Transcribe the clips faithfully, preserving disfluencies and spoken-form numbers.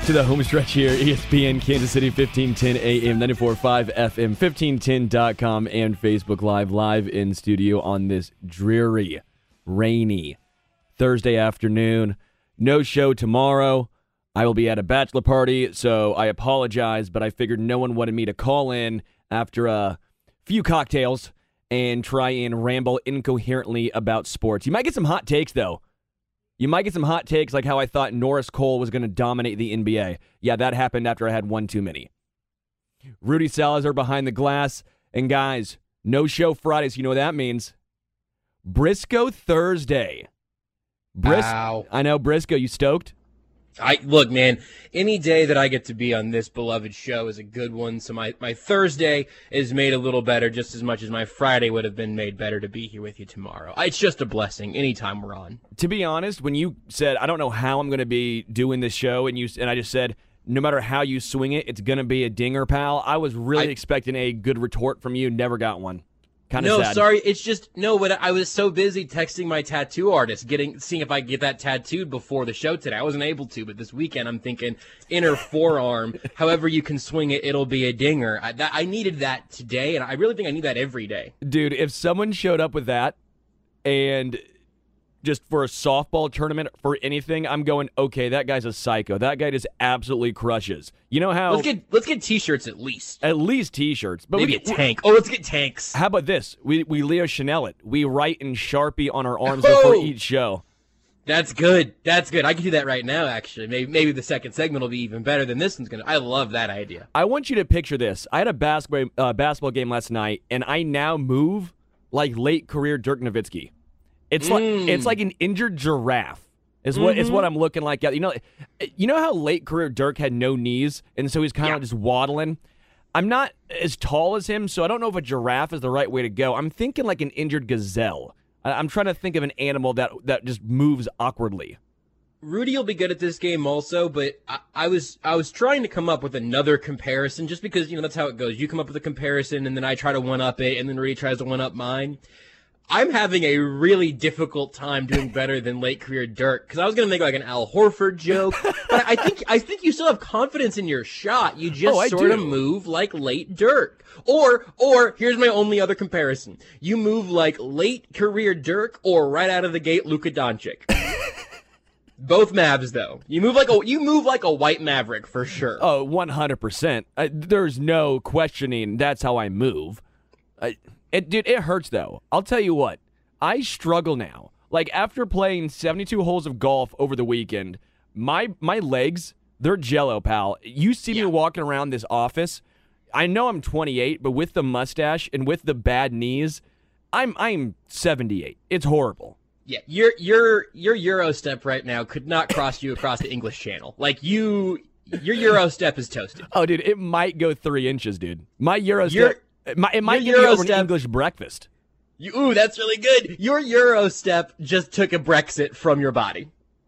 To the home stretch here, E S P N Kansas City, fifteen ten A M, ninety-four point five F M, fifteen ten dot com, and Facebook Live, live in studio on this dreary, rainy Thursday afternoon. No show tomorrow. I will be at a bachelor party, so I apologize, but I figured no one wanted me to call in after a few cocktails and try and ramble incoherently about sports. You might get some hot takes, though. You might get some hot takes like how I thought Norris Cole was going to dominate the N B A. Yeah, that happened after I had one too many. Rudy Salazar behind the glass. And guys, no show Fridays. You know what that means. Briscoe Thursday. Bris- Ow. I know, Briscoe, you stoked? I look, man, any day that I get to be on this beloved show is a good one. So my, my Thursday is made a little better just as much as my Friday would have been made better to be here with you tomorrow. It's just a blessing anytime we're on. To be honest, when you said, I don't know how I'm going to be doing this show, and you and I just said, no matter how you swing it, it's going to be a dinger, pal, I was really I, expecting a good retort from you. Never got one. Kind of no, sad. sorry. It's just no. But I was so busy texting my tattoo artist, getting seeing if I could get that tattooed before the show today. I wasn't able to, but this weekend I'm thinking inner forearm. However you can swing it, it'll be a dinger. I, that, I needed that today, and I really think I need that every day. Dude, if someone showed up with that, and just for a softball tournament for anything, I'm going, okay, that guy's a psycho. That guy just absolutely crushes. You know how? Let's get let's get t-shirts at least. At least t-shirts. But maybe we, a tank. Oh, let's get tanks. How about this? We we Leo Chanel it. We write in Sharpie on our arms oh! before each show. That's good. That's good. I can do that right now, actually. Maybe maybe the second segment will be even better than this one's going to. I love that idea. I want you to picture this. I had a basketball, uh, basketball game last night, and I now move like late career Dirk Nowitzki. It's like mm. it's like an injured giraffe. Is what mm-hmm. is what I'm looking like. You know, you know how late career Dirk had no knees, and so he's kind of yeah. just waddling. I'm not as tall as him, so I don't know if a giraffe is the right way to go. I'm thinking like an injured gazelle. I'm trying to think of an animal that that just moves awkwardly. Rudy will be good at this game also, but I, I was I was trying to come up with another comparison just because, you know, that's how it goes. You come up with a comparison, and then I try to one-up it, and then Rudy tries to one-up mine. I'm having a really difficult time doing better than late career Dirk because I was gonna make like an Al Horford joke, but I think I think you still have confidence in your shot. You just oh, sort of move like late Dirk, or or here's my only other comparison: you move like late career Dirk, or right out of the gate Luka Doncic. Both Mavs though. You move like a you move like a white maverick for sure. Oh, one hundred percent. There's no questioning. That's how I move. I, It, dude, it hurts, though. I'll tell you what. I struggle now. Like, after playing seventy-two holes of golf over the weekend, my my legs, they're jello, pal. You see yeah. me walking around this office. I know I'm twenty-eight, but with the mustache and with the bad knees, I'm I'm seventy-eight. It's horrible. Yeah, your your your Euro step right now could not cross you across the English Channel. Like, you, your Euro step is toasted. Oh, dude, it might go three inches, dude. My Euro Your- step... It might, it might Your give me Euro over an step- English breakfast. You, ooh, that's really good. Your Euro step just took a Brexit from your body.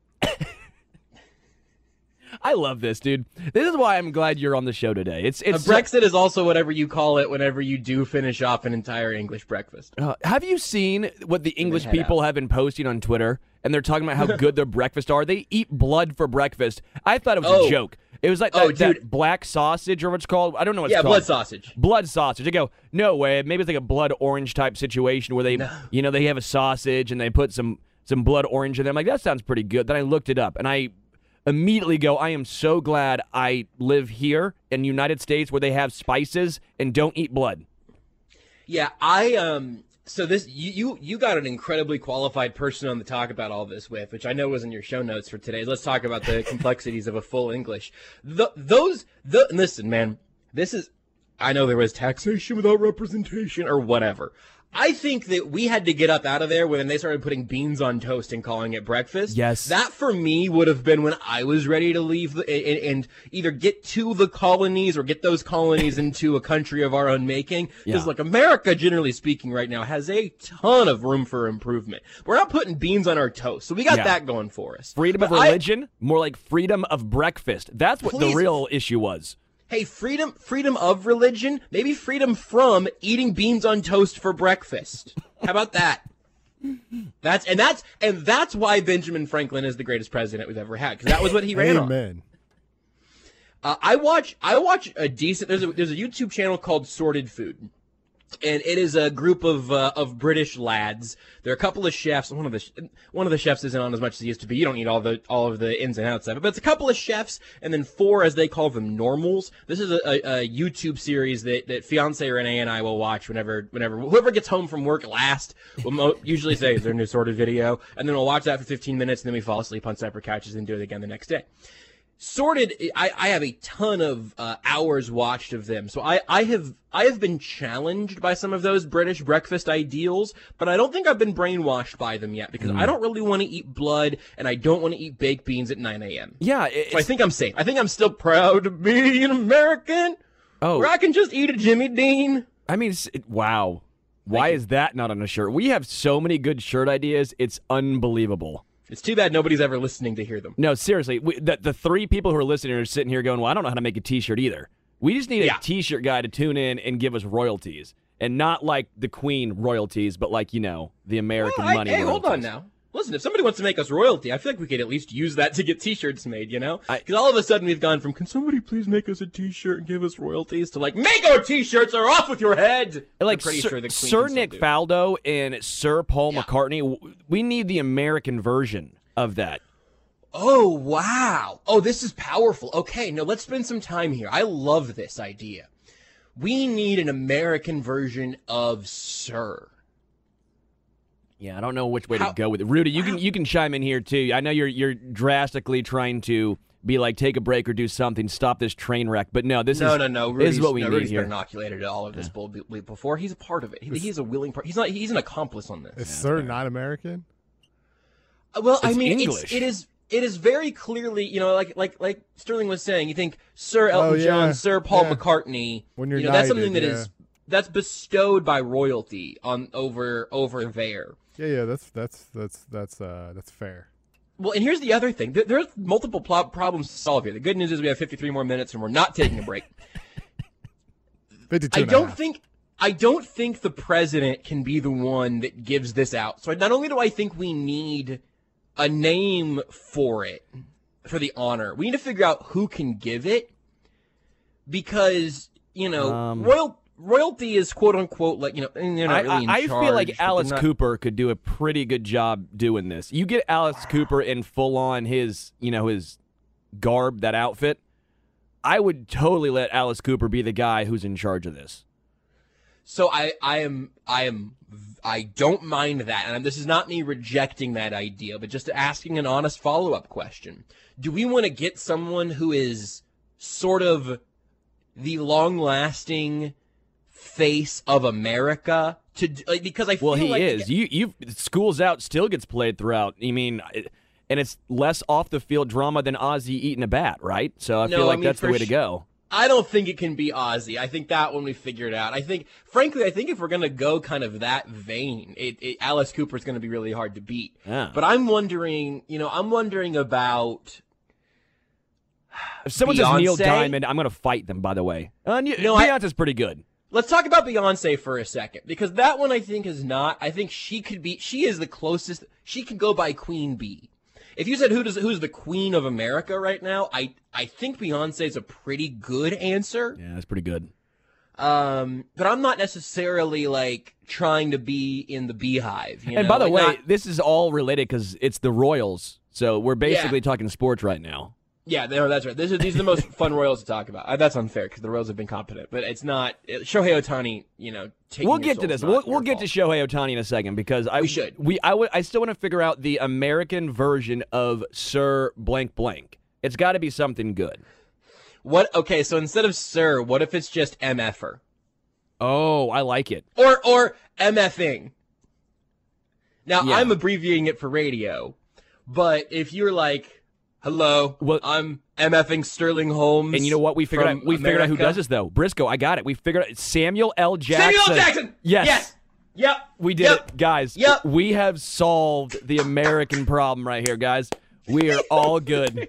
I love this, dude. This is why I'm glad you're on the show today. It's it's a Brexit is also whatever you call it whenever you do finish off an entire English breakfast. Uh, have you seen what the English people out. have been posting on Twitter? And they're talking about how good their breakfast are. They eat blood for breakfast. I thought it was oh. a joke. It was like that, oh, that black sausage or what it's called. I don't know what yeah, it's called. blood sausage. Blood sausage. I go, no way. Maybe it's like a blood orange type situation where they, no. you know, they have a sausage and they put some some blood orange in there. I'm like, that sounds pretty good. Then I looked it up and I immediately go, I am so glad I live here in the United States where they have spices and don't eat blood. Yeah, I um. So this you, you you got an incredibly qualified person on the talk about all this with, which I know was in your show notes for today. Let's talk about the complexities of a full English. The, those the listen, man. This is I know there was taxation without representation or whatever. I think that we had to get up out of there when they started putting beans on toast and calling it breakfast. Yes. That, for me, would have been when I was ready to leave the, and, and either get to the colonies or get those colonies into a country of our own making. Because, Yeah. like, America, generally speaking, right now, has a ton of room for improvement. We're not putting beans on our toast, so we got Yeah. that going for us. Freedom But of I- religion, more like freedom of breakfast. That's what Please. the real issue was. Hey, freedom freedom of religion, maybe freedom from eating beans on toast for breakfast. How about that? That's and that's and that's why Benjamin Franklin is the greatest president we've ever had, because that was what he ran on. Amen. Uh, I watch I watch a decent. There's a there's a YouTube channel called Sorted Food. And it is a group of uh, of British lads. There are a couple of chefs. One of the one of the chefs isn't on as much as he used to be. You don't need all the all of the ins and outs of it. But it's a couple of chefs, and then four, as they call them, normals. This is a, a, a YouTube series that that fiance Renee and I will watch whenever whenever whoever gets home from work last will mo- usually say, "Is there a new sorted video?" And then we'll watch that for fifteen minutes, and then we fall asleep on separate couches and do it again the next day. Sorted, I, I have a ton of uh, hours watched of them, so I, I have I have been challenged by some of those British breakfast ideals, but I don't think I've been brainwashed by them yet because mm. I don't really want to eat blood and I don't want to eat baked beans at nine a.m. Yeah, so I think I'm safe. I think I'm still proud to be an American. Oh, where I can just eat a Jimmy Dean. I mean, it, wow, why is that not on a shirt? We have so many good shirt ideas; it's unbelievable. It's too bad nobody's ever listening to hear them. No, seriously. We, the, the three people who are listening are sitting here going, well, I don't know how to make a T-shirt either. We just need a yeah. T-shirt guy to tune in and give us royalties. And not like the Queen royalties, but like, you know, the American well, I, money hey, royalties. Hold on now. Listen, if somebody wants to make us royalty, I feel like we could at least use that to get T-shirts made, you know? Because all of a sudden we've gone from, can somebody please make us a T-shirt and give us royalties, to like, make our T-shirts or off with your head! Like, Sir, sure the Sir Nick Faldo and Sir Paul yeah. McCartney, we need the American version of that. Oh, wow. Oh, this is powerful. Okay, no, let's spend some time here. I love this idea. We need an American version of Sir. Yeah, I don't know which way How, to go with it. Rudy, you wow. can you can chime in here too. I know you're you're drastically trying to be like, take a break or do something, stop this train wreck. But no, this no, is no, no. Rudy's, this is what we no, need Rudy's here. been inoculated to all of this yeah. bull before. He's a part of it. He, he's a willing part. He's not. He's an accomplice on this. Is yeah, Sir not American? Well, it's I mean, English. It's, it is. It is very clearly, you know, like like like Sterling was saying. You think Sir Elton oh, yeah. John, Sir Paul yeah. McCartney. When you're you know, knighted, that's something that yeah. is that's bestowed by royalty on over over there. Yeah, yeah, that's that's that's that's uh that's fair. Well, and here's the other thing. There, there's multiple pl- problems to solve here. The good news is we have fifty-three more minutes and we're not taking a break. fifty-two I don't half. think I don't think the president can be the one that gives this out. So not only do I think we need a name for it, for the honor, we need to figure out who can give it, because, you know, um, royal royalty is quote unquote like, you know, they're not really in I, I charge, feel like Alice not... Cooper could do a pretty good job doing this. You get Alice Cooper in full on his, you know, his garb, that outfit. I would totally let Alice Cooper be the guy who's in charge of this. So I, I am, I am, I don't mind that, and this is not me rejecting that idea, but just asking an honest follow-up question. Do we want to get someone who is sort of the long-lasting face of America to like, because I feel well, he like is. You, you, School's Out still gets played throughout. I mean, and it's less off-the-field drama than Ozzy eating a bat, right? So I no, feel like I mean, that's the way sh- to go. I don't think it can be Ozzy. I think that one we figured out. I think, frankly, I think if we're gonna go kind of that vein, it, it, Alice Cooper is gonna be really hard to beat. Yeah. But I'm wondering, you know, I'm wondering about. If someone Beyonce? says Neil Diamond, I'm gonna fight them. By the way, uh, no, Beyonce's pretty good. Let's talk about Beyonce for a second, because that one I think is not. I think she could be. She is the closest. She can go by Queen Bee. If you said who does who's the Queen of America right now, I I think Beyonce is a pretty good answer. Yeah, that's pretty good. Um, but I'm not necessarily like trying to be in the beehive. You and know? by the like, way, not... this is all related because it's the Royals, so we're basically yeah. talking sports right now. Yeah, that's right. This is, these are the most fun Royals to talk about. Uh, that's unfair because the Royals have been competent, but it's not it, Shohei Ohtani. You know, taking we'll get to this. We'll, we'll get fault. to Shohei Ohtani in a second because I we should. We I would I still want to figure out the American version of Sir Blank Blank. It's got to be something good. What? Okay, so instead of Sir, what if it's just MFer? Oh, I like it. Or or MFing. Now yeah. I'm abbreviating it for radio, but if you're like. Hello, well, I'm MFing Sterling Holmes. And you know what? We figured out. We America. figured out who does this though. Briscoe, I got it. We figured out Samuel L. Jackson. Samuel L. Jackson. Yes. Yes. Yep. We did yep. it, guys. Yep. We have solved the American problem right here, guys. We are all good.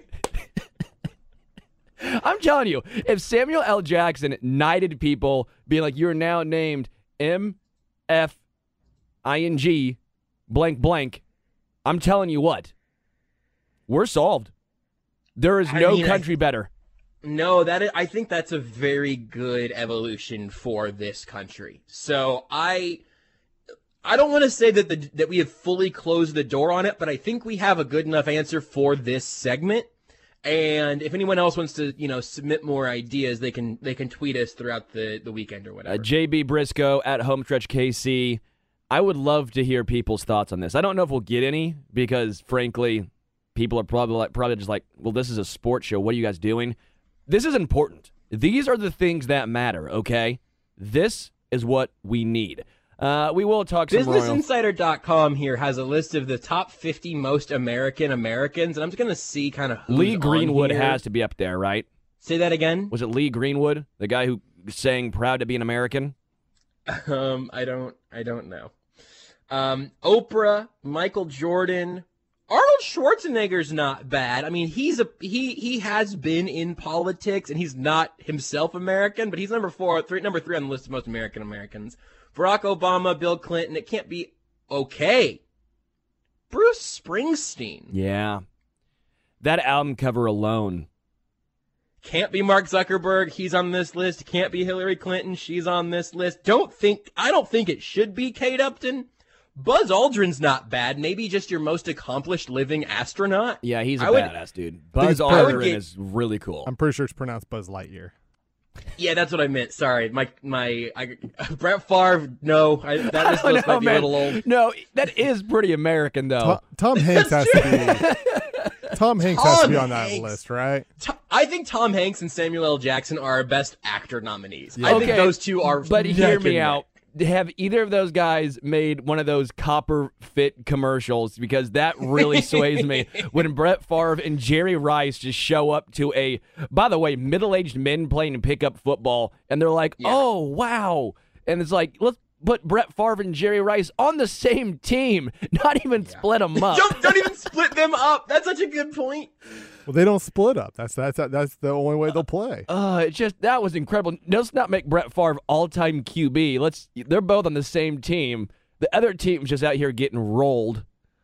I'm telling you, if Samuel L. Jackson knighted people, being like, "You're now named M F I N G blank blank," I'm telling you what, we're solved. There is I no mean, country I, better. No, that is, I think that's a very good evolution for this country. So I I don't want to say that the that we have fully closed the door on it, but I think we have a good enough answer for this segment. And if anyone else wants to, you know, submit more ideas, they can they can tweet us throughout the, the weekend or whatever. Uh, J B Briscoe at Homestretch K C. I would love to hear people's thoughts on this. I don't know if we'll get any because, frankly, people are probably like, probably just like, well, this is a sports show. What are you guys doing? This is important. These are the things that matter, okay? This is what we need. Uh, we will talk some Business Royal. Insider dot com here has a list of the top fifty most American Americans, and I'm just going to see kind of who's Lee on Greenwood here. has to be up there, right? Say that again? Was it Lee Greenwood, the guy who sang "Proud to be an American"? Um, I don't, I don't know. Um, Oprah, Michael Jordan, Arnold Schwarzenegger's not bad. I mean, he's a he he has been in politics, and he's not himself American, but he's number four, three, number three on the list of most American Americans. Barack Obama, Bill Clinton. It can't be okay. Bruce Springsteen. Yeah. That album cover alone. Can't be Mark Zuckerberg. He's on this list. Can't be Hillary Clinton. She's on this list. Don't think. I don't think it should be Kate Upton. Buzz Aldrin's not bad. Maybe just your most accomplished living astronaut. Yeah, he's a I would- badass dude. Buzz I would Aldrin get- is really cool. I'm pretty sure it's pronounced Buzz Lightyear. Yeah, that's what I meant. Sorry, my my I, Brett Favre. No, I, that list Oh, might no, be man. a little old. No, that is pretty American, though. Tom, Tom Hanks has to be. Tom Hanks has to be Tom on that Hanks. list, right? To- I think Tom Hanks and Samuel L. Jackson are our best actor nominees. Yeah. I think Okay, those two are. But neck hear and me neck. out. Have either of those guys made one of those copper fit commercials? Because that really sways me. When Brett Favre and Jerry Rice just show up to a, by the way, middle-aged men playing pickup football, and they're like, Yeah. oh, wow. And it's like, let's put Brett Favre and Jerry Rice on the same team, not even split them up. Don't, don't even split them up. That's such a good point. Well, they don't split up. That's that's that's the only way they'll play. Uh, it just that was incredible. Let's not make Brett Favre all-time Q B. Let's. They're both on the same team. The other team's just out here getting rolled.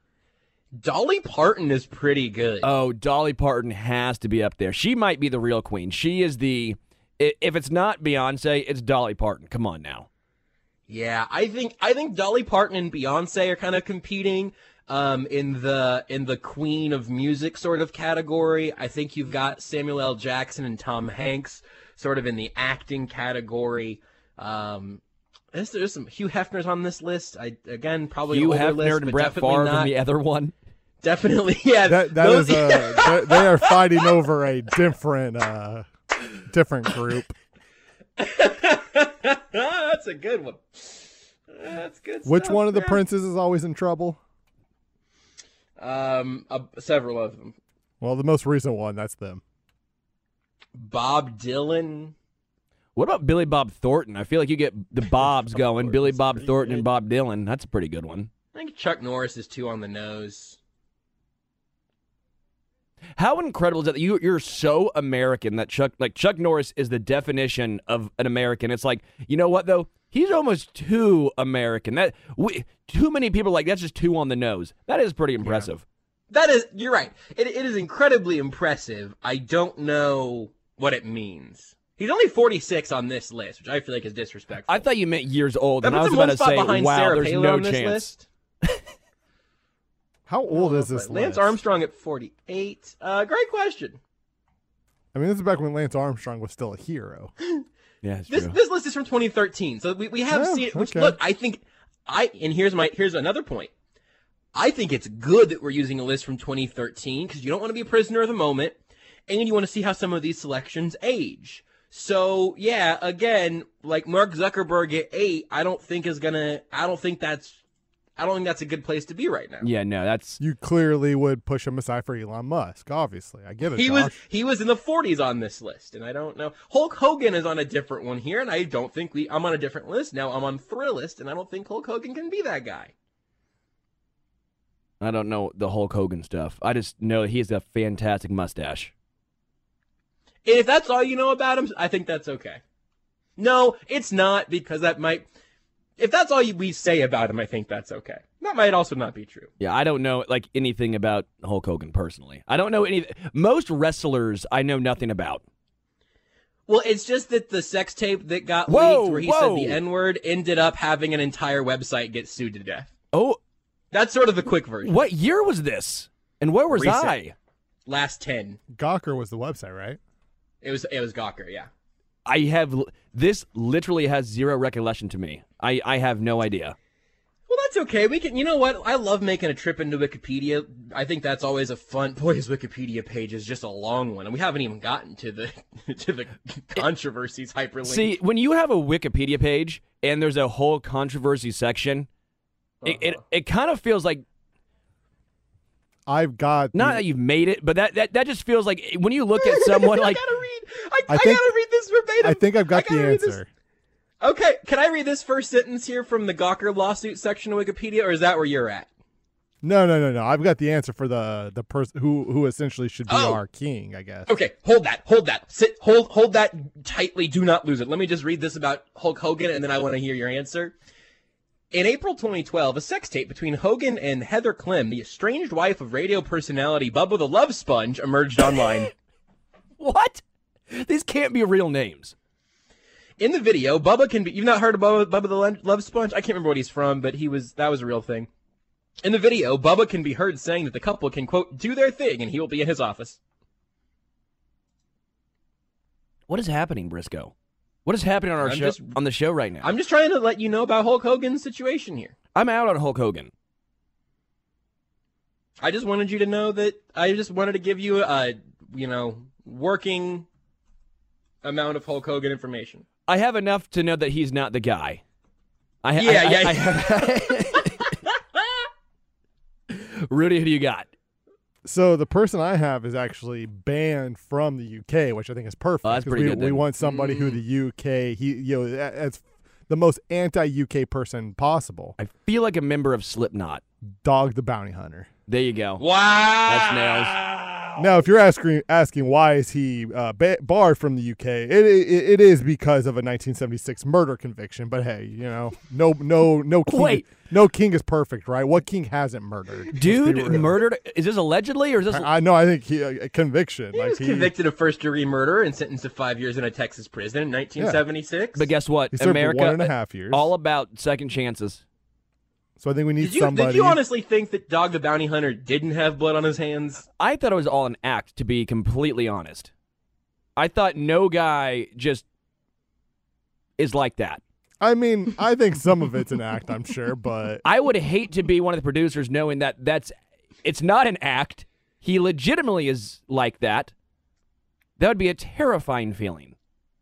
Dolly Parton is pretty good. Oh, Dolly Parton has to be up there. She might be the real queen. She is the. i- If it's not Beyonce, it's Dolly Parton. Come on now. Yeah, I think I think Dolly Parton and Beyonce are kind of competing um, in the in the Queen of Music sort of category. I think you've got Samuel L. Jackson and Tom Hanks sort of in the acting category. Um, there's, there's some Hugh Hefner's on this list. I again probably Hugh an older Hefner list, and but Brett definitely Favre not. and the other one. Definitely, yeah. That that those- is a they- they are fighting over a different uh different group. That's a good one. That's good. Which stuff, one of the man. princes is always in trouble? Um, uh, several of them. Well, the most recent one, that's them. Bob Dylan. What about Billy Bob Thornton? I feel like you get the Bobs going. Billy Bob pretty Thornton good. and Bob Dylan. That's a pretty good one. I think Chuck Norris is too on the nose. How incredible is that? You, you're so American that Chuck, like Chuck Norris, is the definition of an American. It's like, you know what though? He's almost too American. That we, too many people are like that's just too on the nose. That is pretty impressive. That is, you're right. It, it is incredibly impressive. I don't know what it means. He's only forty-six on this list, which I feel like is disrespectful. I thought you meant years old, that and I puts was him about one to spot say, behind wow, Sarah there's Palin no on this chance. list. How old is this Lance list? Armstrong at forty-eight. Uh, great question. I mean, this is back when Lance Armstrong was still a hero. Yeah, it's This true. this list is from twenty thirteen, so we, we have Oh, seen it. Which okay. look, I think I and here's my here's another point. I think it's good that we're using a list from twenty thirteen because you don't want to be a prisoner of the moment, and you want to see how some of these selections age. So yeah, again, like Mark Zuckerberg at eight, I don't think is gonna. I don't think that's. I don't think that's a good place to be right now. Yeah, no, that's You clearly would push him aside for Elon Musk, obviously. I get it, He was Josh. he was in the forties on this list, and I don't know. Hulk Hogan is on a different one here, and I don't think we. I'm on a different list now. I'm on Thrillist, and I don't think Hulk Hogan can be that guy. I don't know the Hulk Hogan stuff. I just know he has a fantastic mustache. And if that's all you know about him, I think that's okay. No, it's not, because that might. If that's all you, we say about him, I think that's okay. That might also not be true. Yeah, I don't know like anything about Hulk Hogan personally. I don't know any. Most wrestlers I know nothing about. Well, it's just that the sex tape that got Whoa, leaked where he whoa. said the N-word ended up having an entire website get sued to death. Oh, That's sort of the quick version. what year was this? And where was Recent. I? Last ten. Gawker was the website, right? It was it was Gawker, yeah. I have this literally has zero recollection to me. I, I have no idea. Well, that's okay. We can. You know what? I love making a trip into Wikipedia. I think that's always a fun. Boy, his Wikipedia page is just a long one, and we haven't even gotten to the to the controversies hyperlinked. See, when you have a Wikipedia page and there's a whole controversy section, Uh-huh. it, it it kind of feels like I've got not the- that you've made it, but that, that, that just feels like when you look at someone like I gotta read. I, I I, think- gotta read this verbatim. I think I've got I gotta the read this. answer. Okay, can I read this first sentence here from the Gawker lawsuit section of Wikipedia, or is that where you're at? No, no, no, no. I've got the answer for the the person who who essentially should be Oh. our king, I guess. Okay, hold that, hold that, sit, hold, hold that tightly. Do not lose it. Let me just read this about Hulk Hogan, and then I want to hear your answer. In April twenty twelve, a sex tape between Hogan and Heather Clem, the estranged wife of radio personality Bubba the Love Sponge, emerged online. what? These can't be real names. In the video, Bubba can be. You've not heard of Bubba, Bubba the Lo- Love Sponge? I can't remember what he's from, but he was. That was a real thing. In the video, Bubba can be heard saying that the couple can quote do their thing, and he will be in his office. What is happening, Briscoe? What is happening on our I'm show just- on the show right now? I'm just trying to let you know about Hulk Hogan's situation here. I'm out on Hulk Hogan. I just wanted you to know that I just wanted to give you a, you know, working amount of Hulk Hogan information. I have enough to know that he's not the guy. I, Yeah, I, yeah. I, I, Rudy, who do you got? So the person I have is actually banned from the U K, which I think is perfect. Oh, that's 'cause pretty we, good We then. want somebody who the U K, he, you know, that- that's the most anti-U K person possible. I feel like a member of Slipknot. Dog the Bounty Hunter. There you go. Wow. That's nails. Now, if you're asking asking why is he uh, ba- barred from the U K, it, it it is because of a nineteen seventy-six murder conviction. But hey, you know, no no no king, Wait. no king is perfect, right? What king hasn't murdered? Let's be Dude, real. murdered. Is this allegedly or is this? I, I know. I think he a conviction. He like was convicted of first-degree murder and sentenced to five years in a Texas prison in nineteen seventy-six. But guess what? He served America, one and a half years. all about second chances. So I think we need Did you, somebody. did you honestly think that Dog the Bounty Hunter didn't have blood on his hands? I thought it was all an act, to be completely honest. I thought no guy just is like that. I mean, I think some of it's an act, I'm sure, but I would hate to be one of the producers knowing that that's it's not an act. He legitimately is like that. That would be a terrifying feeling.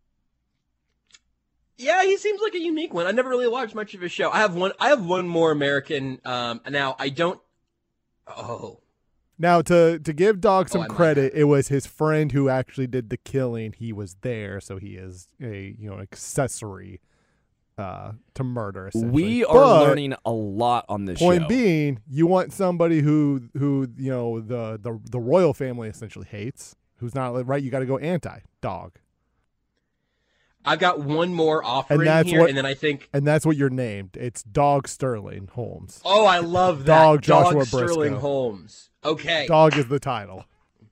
Yeah, he seems like a unique one. I never really watched much of his show. I have one. I have one more American. Um, now I don't. Oh, now to to give Dog some I might credit, it was his friend who actually did the killing. He was there, so he is a you know accessory uh, to murder. Essentially. We are But learning a lot on this Point show. being, you want somebody who who you know the the the royal family essentially hates, who's not right. You got to go anti Dog, I've got one more offering that's here, what- and then I think. and that's what you're named. It's Dog Sterling Holmes. Oh, I love that. Dog Joshua Dog Sterling Briscoe. Holmes. Okay, Dog is the title.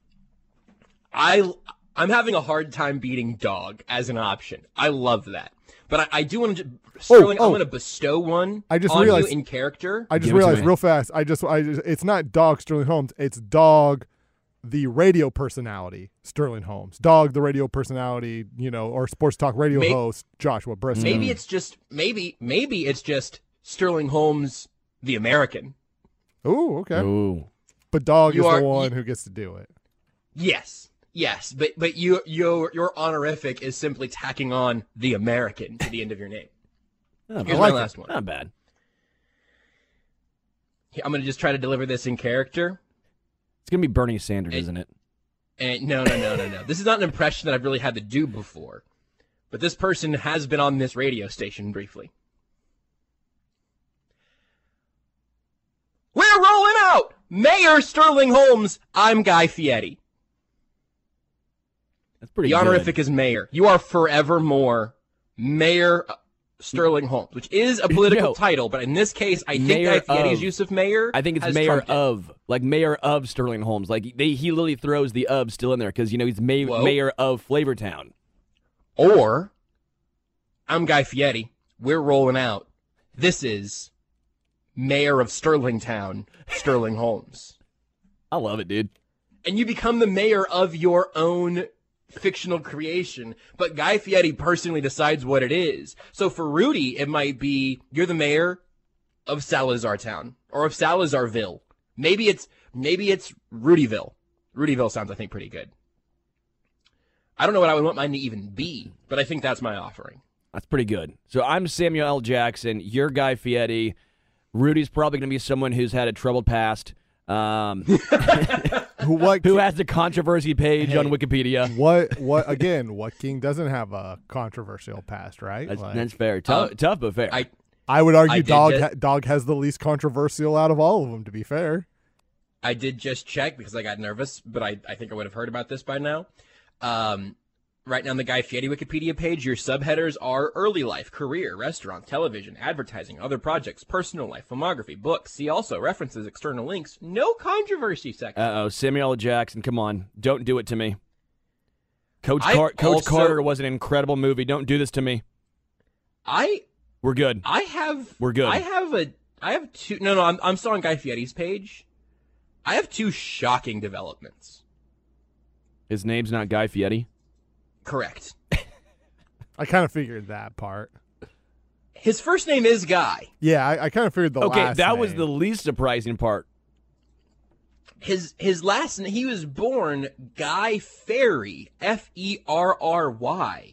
I I'm having a hard time beating Dog as an option. I love that, but I, I do want to Sterling. oh. I'm going to bestow one I just on realized- you in character. I just Give it to realized me. real fast. I just, I just, it's not Dog Sterling Holmes. It's Dog, the radio personality Sterling Holmes. Dog, the radio personality, you know, or sports talk radio May- host Joshua Briscoe. Maybe it's just maybe maybe it's just Sterling Holmes, the American. Ooh, okay. Ooh. But Dog You is are- the one you- who gets to do it. Yes, yes, but but you your your honorific is simply tacking on the American to the end of your name. Not Here's bad. my like it. last one. Not bad. I'm going to just try to deliver this in character. It's gonna be Bernie Sanders, It- isn't it? And no, no, no, no, no. This is not an impression that I've really had to do before. But this person has been on this radio station briefly. We're rolling out! Mayor Sterling Holmes, I'm Guy Fieri. That's pretty The good. honorific is mayor. You are forevermore Mayor uh, Sterling Holmes, which is a political No. title, but in this case, I think Mayor Guy Fieri's of. use of mayor I think it's has mayor trumped it. of, like mayor of Sterling Holmes. Like they, he literally throws the of still in there because you know he's ma- Whoa. mayor of Flavortown. Or, I'm Guy Fieri. We're rolling out. This is Mayor of Sterling Town, Sterling Holmes. I love it, dude. And you become the mayor of your own fictional creation, but Guy Fieri personally decides what it is. So for Rudy, it might be, you're the mayor of Salazar Town, or of Salazarville. Maybe it's, maybe it's Rudyville. Rudyville sounds, I think, pretty good. I don't know what I would want mine to even be, but I think that's my offering. That's pretty good. So I'm Samuel L. Jackson. You're Guy Fieri. Rudy's probably going to be someone who's had a troubled past. Um, Who what? who has a controversy page Hey. on Wikipedia. What? What? Again, what king doesn't have a controversial past, right? That's, Like, that's fair. Tough, Um, tough but fair. I I would argue I did dog get- ha- dog has the least controversial out of all of them. To be fair, I did just check because I got nervous, but I, I think I would have heard about this by now. Um, right now on the Guy Fieri Wikipedia page, your subheaders are early life, career, restaurants, television, advertising, other projects, personal life, filmography, books. See also references, external links, no controversy section. Uh-oh, Samuel L. Jackson, come on. Don't do it to me. Coach, I Car- Coach also- Carter was an incredible movie. Don't do this to me. I We're good. I have We're good. I have a I have two no no I'm I'm still on Guy Fieri's page. I have two shocking developments. His name's not Guy Fieri. Correct. I kind of figured that part. His first name is Guy. Yeah, I, I kind of figured the Okay, last that was name. the least surprising part. His his last name, he was born Guy Ferry, F E R R Y.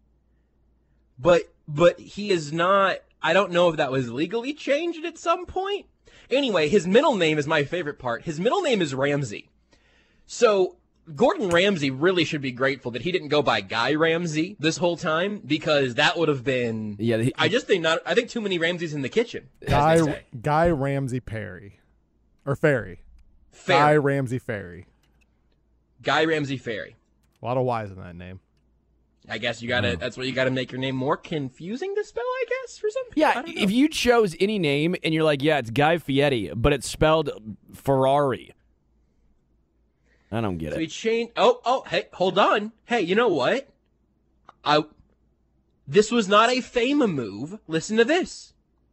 But but he is not, I don't know if that was legally changed at some point. Anyway, his middle name is my favorite part. His middle name is Ramsey. So Gordon Ramsay really should be grateful that he didn't go by Guy Ramsey this whole time, because that would have been Yeah, he- I just think not I think too many Ramseys in the kitchen. as they Guy say. Guy Ramsey Perry or Ferry. Ferry. Guy Ramsey Ferry. Guy Ramsey Ferry. A lot of Y's in that name. I guess you gotta. That's what you gotta make your name more confusing to spell. I guess for some people. Yeah, I don't know. if you chose any name and you're like, yeah, it's Guy Fieri, but it's spelled Ferrari. I don't get So it. he changed. Oh, oh, hey, hold on. Hey, you know what? I. This was not a fame move. Listen to this.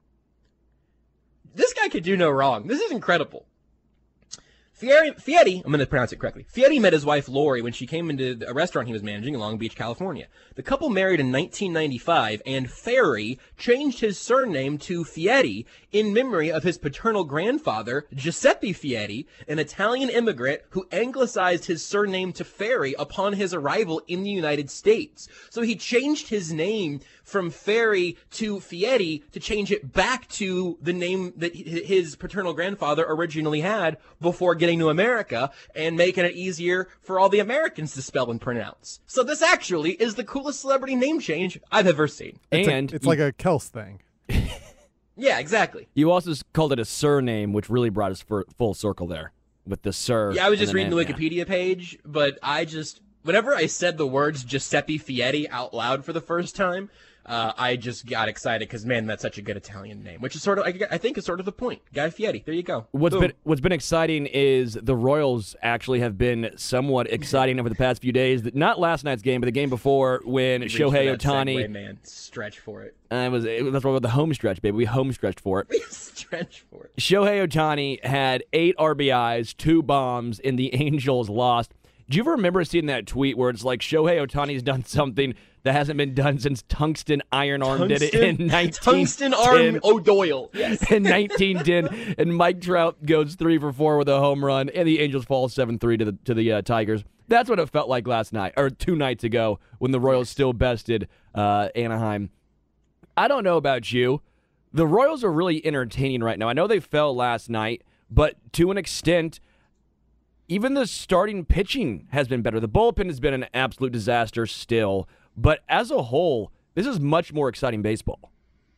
This guy could do no wrong. This is incredible. Fieri, Fieri, I'm going to pronounce it correctly. Fieri met his wife Lori when she came into a restaurant he was managing in Long Beach, California. The couple married in nineteen ninety-five, and Ferry changed his surname to Fieri in memory of his paternal grandfather, Giuseppe Fieri, an Italian immigrant who anglicized his surname to Ferry upon his arrival in the United States. So he changed his name from Ferry to Fieri to change it back to the name that h- his paternal grandfather originally had before getting to America, and making it easier for all the Americans to spell and pronounce. So this actually is the coolest celebrity name change I've ever seen. It's a- and it's you, like a Kels thing. Yeah, exactly. you also s- called it a surname, which really brought us for full circle there with the sir. Yeah, I was and just the reading the name, yeah. Wikipedia page, but I just, whenever I said the words Giuseppe Fieri out loud for the first time, uh, I just got excited because, man, that's such a good Italian name, which is sort of, I, I think is sort of the point. Guy Fieri, there you go. What's Boom. been what's been exciting is the Royals actually have been somewhat exciting over the past few days. Not last night's game, but the game before when Reach Shohei for that Ohtani. segue, man. Stretch for it. Uh, it was it was that's what the home stretch, baby. We home stretched for it. Stretch for it. Shohei Ohtani had eight R B Is, two bombs, and the Angels lost. Do you ever remember seeing that tweet where it's like Shohei Ohtani's done something that hasn't been done since Tungsten Iron Arm did it in nineteen ten? Tungsten Arm O'Doyle. Yes. In nineteen ten, and Mike Trout goes three for four with a home run, and the Angels fall seven three to the to the uh, Tigers. That's what it felt like last night, or two nights ago, when the Royals still bested uh, Anaheim. I don't know about you. The Royals are really entertaining right now. I know they fell last night, but to an extent, even the starting pitching has been better. The bullpen has been an absolute disaster still, but as a whole, this is much more exciting baseball.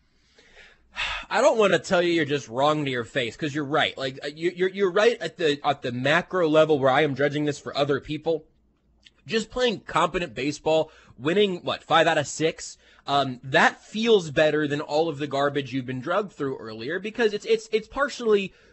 I don't want to tell you you're just wrong to your face, because you're right. Like uh, you, you're you're right at the at the macro level where I am judging this for other people. Just playing competent baseball, winning what five out of six, um, that feels better than all of the garbage you've been drugged through earlier, because it's it's it's partially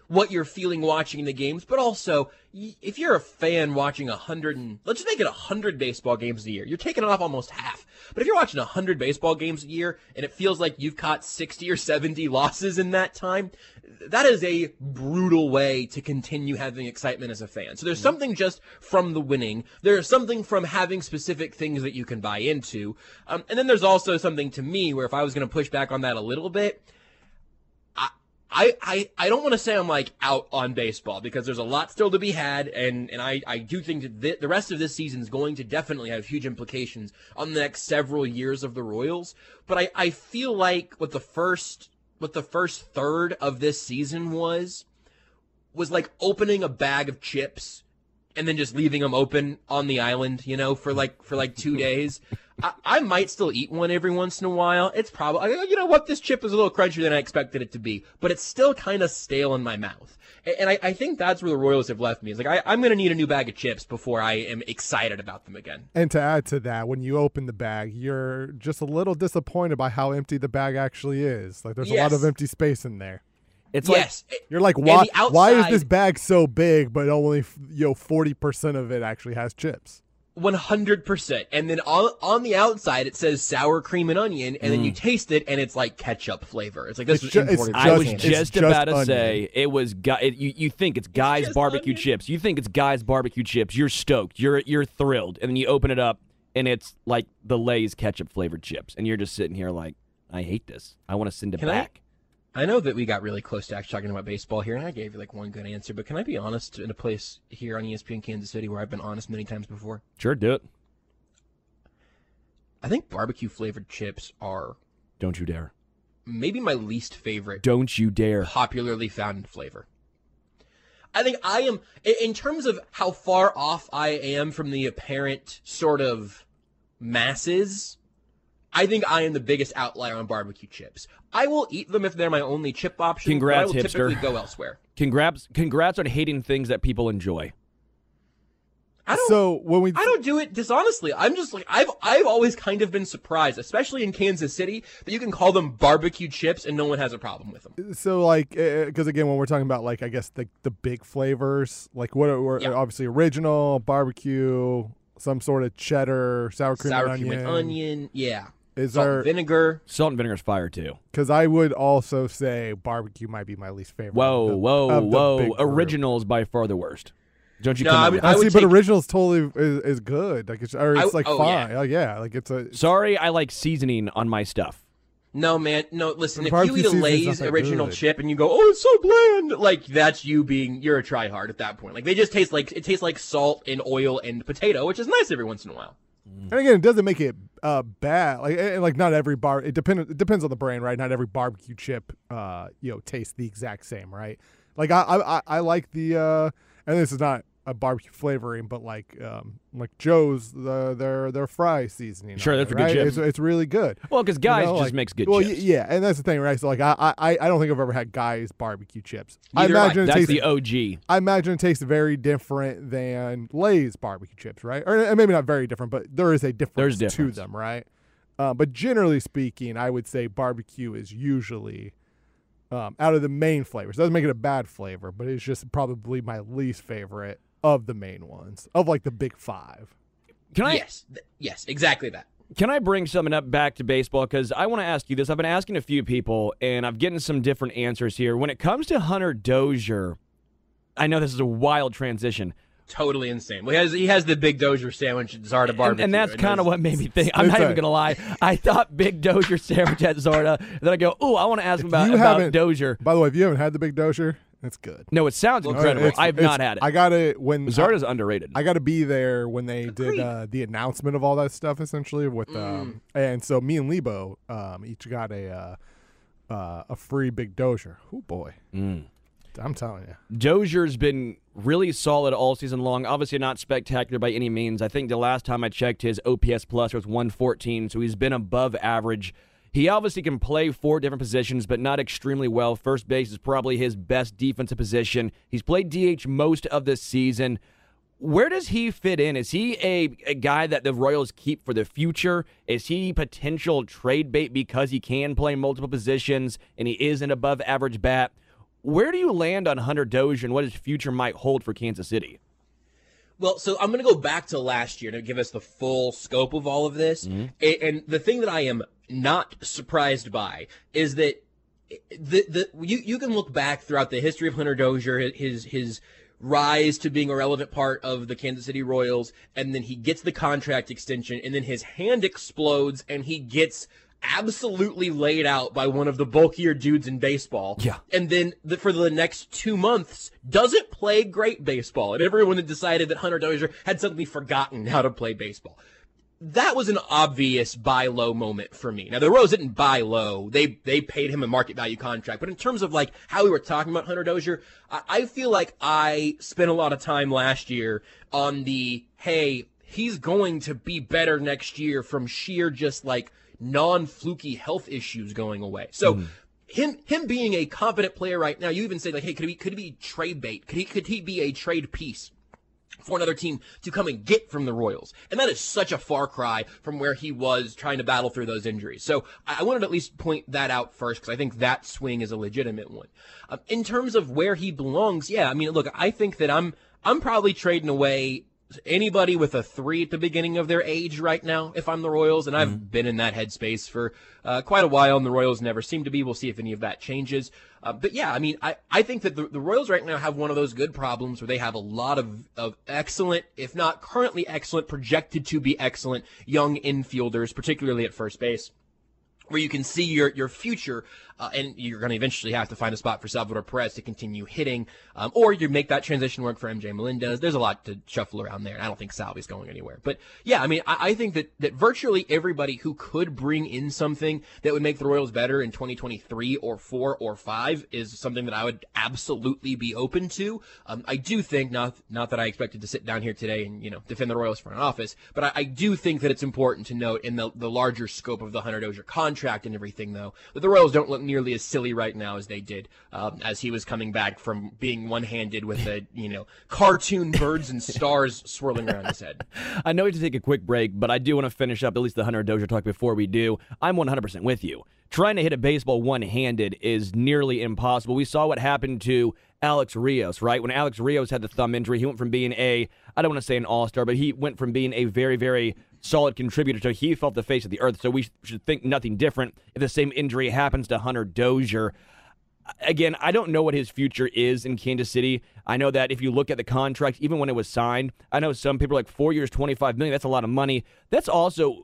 what you're feeling watching the games, but also if you're a fan watching a hundred and let's just make it a hundred baseball games a year, you're taking off almost half. But if you're watching a hundred baseball games a year and it feels like you've caught sixty or seventy losses in that time, that is a brutal way to continue having excitement as a fan. So there's something just from the winning. There's something from having specific things that you can buy into. Um, and then there's also something to me where if I was going to push back on that a little bit, I, I, I don't want to say I'm like out on baseball because there's a lot still to be had, and, and I, I do think that th- the rest of this season is going to definitely have huge implications on the next several years of the Royals. But I, I feel like what the first what the first third of this season was was like opening a bag of chips and then just leaving them open on the island, you know, for like for like two days. I, I might still eat one every once in a while. It's probably, you know what, this chip is a little crunchier than I expected it to be, but it's still kind of stale in my mouth. And, and I, I think that's where the Royals have left me. It's like, I, I'm going to need a new bag of chips before I am excited about them again. And to add to that, when you open the bag, you're just a little disappointed by how empty the bag actually is. Like, there's Yes. a lot of empty space in there. It's Yes. You're like, And why, the outside- why is this bag so big, but only, you know, forty percent of it actually has chips? one hundred percent. And then on on the outside, it says sour cream and onion, and then you taste it, and it's like ketchup flavor. It's like this It's was ju- it's imported. I just- was it's just, just about to onion. say it was. Guy, it, you you think it's Guy's just barbecue onion. chips. You think it's Guy's barbecue chips. You're stoked. You're you're thrilled, and then you open it up, and it's like the Lay's ketchup flavored chips, and you're just sitting here like, I hate this. I want to send it Can I- back. I know that we got really close to actually talking about baseball here, and I gave you like one good answer, but can I be honest in a place here on E S P N Kansas City where I've been honest many times before? Sure, do it. I think barbecue flavored chips are Don't you dare. maybe my least favorite Don't you dare. popularly found flavor. I think I am, i- in terms of how far off I am from the apparent sort of masses, I think I am the biggest outlier on barbecue chips. I will eat them if they're my only chip option. Congrats, but I will hipster. typically go elsewhere. Congrats, congrats on hating things that people enjoy. I don't. So when we I don't do it dishonestly. I'm just like I've I've always kind of been surprised, especially in Kansas City, that you can call them barbecue chips and no one has a problem with them. So like, because again, when we're talking about like, I guess the the big flavors, like what are Yeah. obviously original barbecue, some sort of cheddar, sour cream, Sour and cream onion. and onion, yeah. Is Salt there? and vinegar. Salt and vinegar's fire too. Because I would also say barbecue might be my least favorite. Whoa, of the- whoa, of the whoa! big group. Original is by far the worst. Don't you No, come I at would- me. I, I see, but take- original's totally is, is good. Like it's or I- it's like oh, fine. yeah. Oh yeah, like it's a. Sorry, I like seasoning on my stuff. No, man. No, listen. The If you barbecue eat a season's Lay's not that original good. chip and you go, "Oh, it's so bland," like that's you being you're a tryhard at that point. Like they just taste like it tastes like salt and oil and potato, which is nice every once in a while. And again, it doesn't make it uh, bad. Like and like not every bar. It depends. It depends on the brand, right? Not every barbecue chip, uh, you know, tastes the exact same, right? Like I I, I- I like the uh, and this is not a barbecue flavoring, but like um, like Joe's the their their fry seasoning. Sure, on that's it, a good right? chip. It's, it's really good. Well, because Guys You know, just like- makes good well, chips. y- yeah, and that's the thing, right? So like I I I don't think I've ever had Guys barbecue chips. I Neither have I. imagine it That's tastes the O G. I imagine it tastes very different than Lay's barbecue chips, right? Or uh, maybe not very different, but there is a difference, There's difference. to them, right? Uh, but generally speaking, I would say barbecue is usually um, out of the main flavors. Doesn't make it a bad flavor, but it's just probably my least favorite of the main ones, of like the big five. Can I yes, th- yes, exactly that. Can I bring something up back to baseball? Because I want to ask you this. I've been asking a few people, and I've getting some different answers here. When it comes to Hunter Dozier, I know this is a wild transition, Totally insane. Well, he has he has the big Dozier sandwich at Zarda and, Barbecue, and that's kind of what made me think. I'm It's not a- even gonna lie. I thought Big Dozier sandwich at Zarda. Then I go, oh, I want to ask him about, you about haven't- Dozier. By the way, if you haven't had the Big Dozier, it's good. No, it sounds incredible. It's- I've it's- not had it. I got it when Zarda's underrated. I got to be there when they Agreed. did uh, the announcement of all that stuff, essentially. With um, and so me and Lebo um, each got a uh, uh, a free Big Dozier. Oh boy, Mm. I'm telling you. Dozier's been really solid all season long. Obviously not spectacular by any means. I think the last time I checked his O P S plus was one fourteen, so he's been above average. He obviously can play four different positions, but not extremely well. First base is probably his best defensive position. He's played D H most of this season. Where does he fit in? Is he a, a guy that the Royals keep for the future? Is he potential trade bait because he can play multiple positions and he is an above average bat? Where do you land on Hunter Dozier and what his future might hold for Kansas City? Well, so I'm going to go back to last year to give us the full scope of all of this. Mm-hmm. And the thing that I am not surprised by is that the the you, you can look back throughout the history of Hunter Dozier, his his rise to being a relevant part of the Kansas City Royals, and then he gets the contract extension, and then his hand explodes, and he gets absolutely laid out by one of the bulkier dudes in baseball. Yeah. And then the, for the next two months, doesn't play great baseball. And everyone had decided that Hunter Dozier had suddenly forgotten how to play baseball. That was an obvious buy low moment for me. Now, the Royals didn't buy low. They they paid him a market value contract. But in terms of like how we were talking about Hunter Dozier, I, I feel like I spent a lot of time last year on the, hey, he's going to be better next year from sheer just like non-fluky health issues going away. So mm. him him being a competent player right now, you even say like, hey, could he could he be trade bait? Could he could he be a trade piece for another team to come and get from the Royals? And that is such a far cry from where he was trying to battle through those injuries. So I wanted to at least point that out first because I think that swing is a legitimate one. Um, in terms of where he belongs, yeah, I mean, look, I think that I'm I'm probably trading away anybody with a three at the beginning of their age right now, if I'm the Royals, and I've mm-hmm. been in that headspace for uh, quite a while, and the Royals never seem to be. We'll see if any of that changes. Uh, but yeah, I mean, I, I think that the, the Royals right now have one of those good problems where they have a lot of, of excellent, if not currently excellent, projected to be excellent young infielders, particularly at first base, where you can see your, your future, uh, and you're going to eventually have to find a spot for Salvador Perez to continue hitting, um, or you make that transition work for M J Melendez. There's a lot to shuffle around there, and I don't think Salvi's going anywhere. But, yeah, I mean, I, I think that, that virtually everybody who could bring in something that would make the Royals better in twenty twenty-three or four or five is something that I would absolutely be open to. Um, I do think, not not that I expected to sit down here today and, you know, defend the Royals front office, but I, I do think that it's important to note in the, the larger scope of the Hunter Dozier contract and everything, though, that the Royals don't look nearly as silly right now as they did um, as he was coming back from being one-handed with the, you know, cartoon birds and stars swirling around his head. I know we have to take a quick break, but I do want to finish up at least the Hunter Dozier talk before we do. I'm one hundred percent with you. Trying to hit a baseball one-handed is nearly impossible. We saw what happened to Alex Rios, right? When Alex Rios had the thumb injury, he went from being a, I don't want to say an all-star, but he went from being a very, very solid contributor to he felt the face of the earth. So we should think nothing different if the same injury happens to Hunter Dozier. Again, I don't know what his future is in Kansas City. I know that if you look at the contract, even when it was signed, I know some people are like four years, twenty-five million dollars. That's a lot of money. That's also,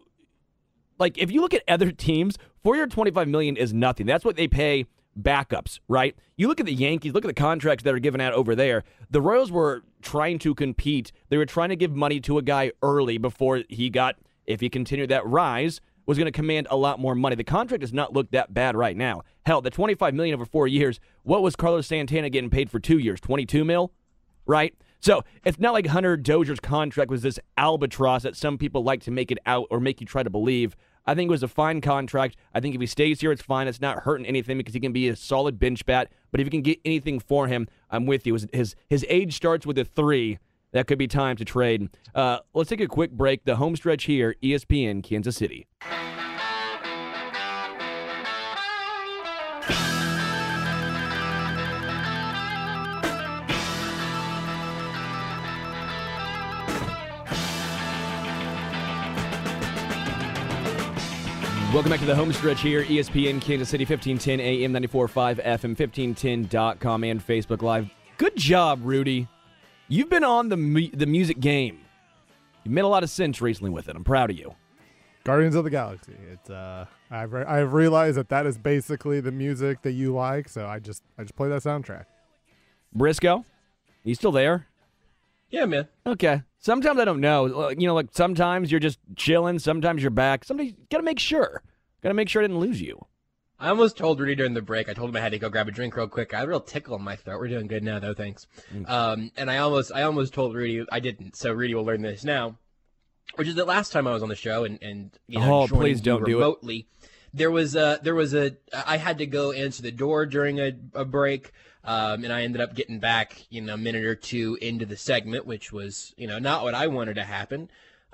like, if you look at other teams, four years, twenty-five million dollars is nothing. That's what they pay backups, right? You look at the Yankees, look at the contracts that are given out over there. The Royals were trying to compete. They were trying to give money to a guy early before he got, if he continued that rise, was going to command a lot more money. The contract does not look that bad right now. Hell, the twenty-five million dollars over four years, what was Carlos Santana getting paid for two years? twenty-two mil, right? So it's not like Hunter Dozier's contract was this albatross that some people like to make it out or make you try to believe. I think it was a fine contract. I think if he stays here, it's fine. It's not hurting anything because he can be a solid bench bat. But if you can get anything for him, I'm with you. His his, his age starts with a three. That could be time to trade. Uh, let's take a quick break. The home stretch here, E S P N, Kansas City. Welcome back to the home stretch here, E S P N Kansas City, fifteen ten A M, ninety-four point five F M, fifteen ten dot com, and Facebook Live. Good job, Rudy. You've been on the mu- the music game. You've made a lot of sense recently with it. I'm proud of you. Guardians of the Galaxy. It's uh, I've re- I've realized that that is basically the music that you like, so I just I just play that soundtrack. Briscoe, you still there? Yeah, man. Okay. Sometimes I don't know. You know, like sometimes you're just chilling. Sometimes you're back. Sometimes you got to make sure. Got to make sure I didn't lose you. I almost told Rudy during the break. I told him I had to go grab a drink real quick. I had a real tickle in my throat. We're doing good now, though. Thanks. Mm. Um, and I almost, I almost told Rudy. I didn't. So Rudy will learn this now. Which is the last time I was on the show, and and you know, oh, please don't remotely. do it. There was a, there was a. I had to go answer the door during a, a break. Um, and I ended up getting back, you know, a minute or two into the segment, which was, you know, not what I wanted to happen.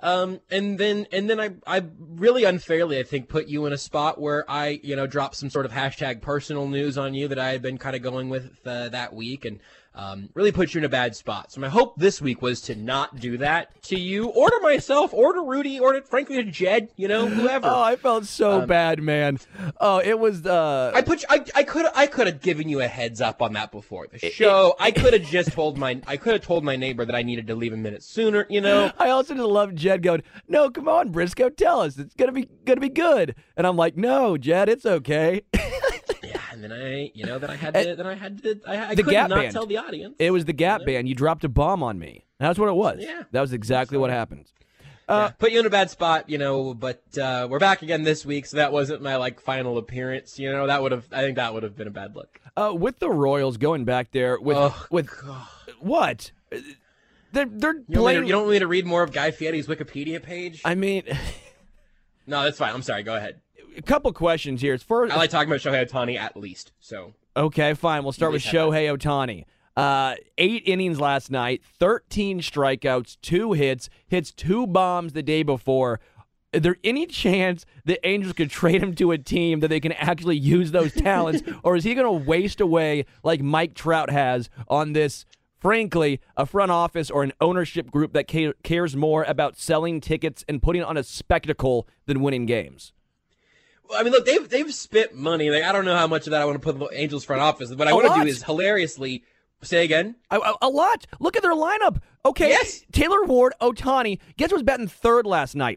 Um, and then and then I I really unfairly I think put you in a spot where I you know dropped some sort of hashtag personal news on you that I had been kind of going with uh, that week, and um, really put you in a bad spot. So my hope this week was to not do that to you, or to myself, or to Rudy, or to, frankly to Jed, you know, whoever. Oh, I felt so Um, bad, man. Oh, it was uh I put you, I I could I could have given you a heads up on that before the show. I could have just told my I could have told my neighbor that I needed to leave a minute sooner. You know. I also just love Jed going, "No, come on, Briscoe, tell us it's gonna be gonna be good." And I'm like, "No, Jed, it's okay." Yeah, and then I, you know, then I had to, then I had to, I, I The could Gap not Band. tell the audience. It was the Gap Band. You dropped a bomb on me. That's what it was. Yeah. That was exactly what happened. Yeah, Uh, put you in a bad spot, you know. But uh, we're back again this week, so that wasn't my like final appearance. You know, that would have, I think that would have been a bad look. uh, with the Royals going back there with Oh, with God. what? They're they're You don't, want me playing. to, you don't want me to read more of Guy Fieri's Wikipedia page? I mean, No, that's fine. I'm sorry. Go ahead. a couple questions here. First, I like talking about Shohei Ohtani at least. So okay, fine. We'll start You with just have Shohei Ohtani. Uh, eight innings last night, thirteen strikeouts, two hits, hits two bombs the day before. Is there any chance the Angels could trade him to a team that they can actually use those talents, or is he going to waste away like Mike Trout has on this, frankly, a front office or an ownership group that ca- cares more about selling tickets and putting on a spectacle than winning games? Well, I mean, look, they've they've spent money. Like I don't know how much of that I want to put in the Angels front office. What I A want to lot. do is hilariously say again. A, a, a lot. Look at their lineup. Okay, Yes. Taylor Ward, Ohtani. Guess who was batting third last night?